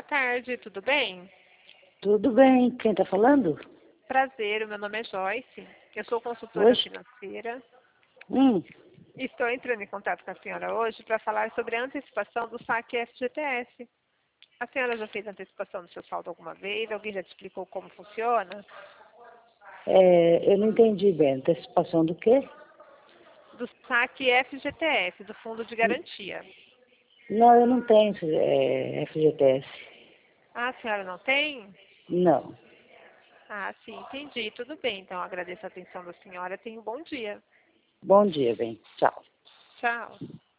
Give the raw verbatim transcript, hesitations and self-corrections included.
boa tarde, tudo bem? Tudo bem, quem está falando? Prazer, o meu nome é Joyce, eu sou consultora Hoje? financeira. Hum, Estou entrando em contato com a senhora hoje para falar sobre a antecipação do saque F G T S. A senhora já fez antecipação do seu saldo alguma vez? Alguém já te explicou como funciona? é, eu não entendi bem. Antecipação do quê? Do saque F G T S, do Fundo de N- Garantia. Não, eu não tenho é, F G T S. Ah, a senhora não tem? Não. Ah, sim, entendi. Tudo bem, então agradeço a atenção da senhora. Tenha um bom dia. Bom dia, bem. Tchau. Tchau.